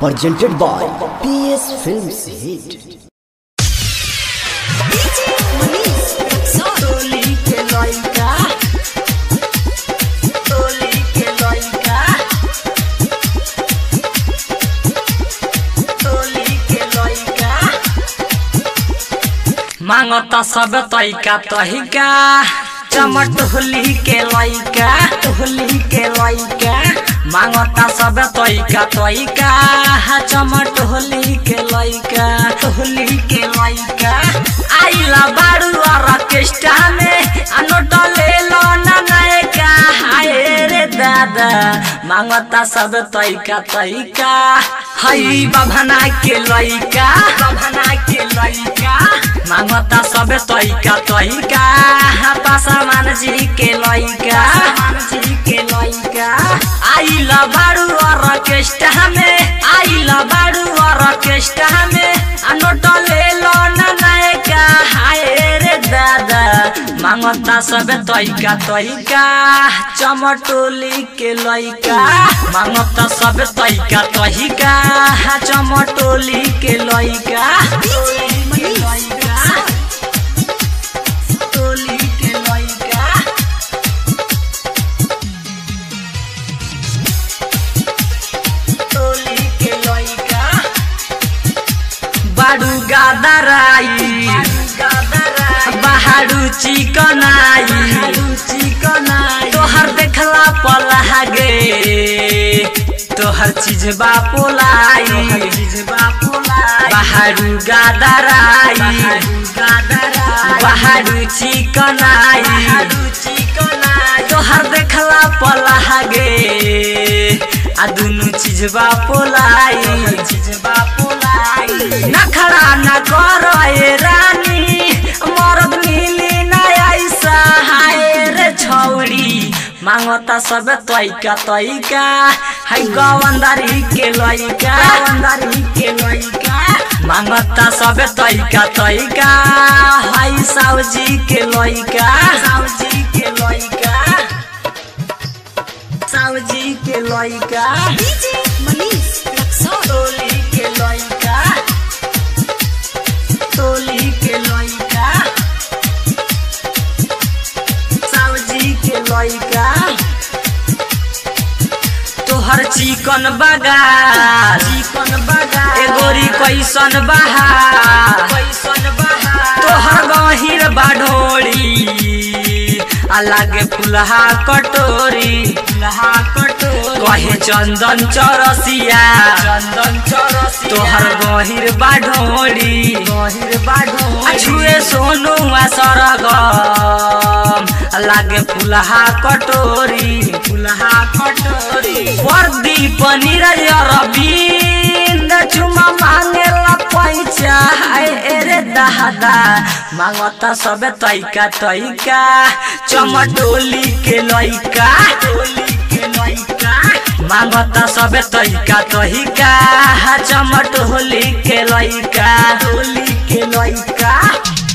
presented by PS Films Hit. मांगता सब तैका तहिका चमट होली के लइका मांगता सब तैका तहिका चमट होली के लइका आइला बारू ऑर्केस्ट्रा में अनोट ले लो ना नायका हाय रे दादा मांगता सब तैका तहिका हई बभना के लइका मांगता सब तैका तहिका पासवान जी के लइका आइला बारू ऑर्केस्ट्रा में अनोट ले लो ना नायका हाय रे दादा मांगता सब तैका तहिका चमटोली के लइका मांगता सब तैका तहिका चमटोली के लइका बाडू गादराई बहाडू चिकनाई तोहर देखला पलागे तोहर चीज बापोलाई बहाडू गादराई बहाडू चिकनाई तोहर देखला पलागे आ दुनु चीज बापोलाई नखरा न करो ए रानी मरद मिली न ऐसा हाय रे छौड़ी मांगता सब तैका है गवंदारी के लइका मांगता सब तैका है साउजी के लइका तोहर चिकन बगार ए गोरी कैसन बहार तोहर गहिर बाढोड़ी लागे फुलहा कटोरी कहे चंदन चरसिया तोहर गहिर बाढोड़ी छुए सोनू सरगम लागे फुलहा कटोरी वर्दी पनीर अरविंद चुमा मांगेला पैसा रे दादा मांगता सब तैका चमटोली के लइका मांगता सब तैका चमटोली के लइका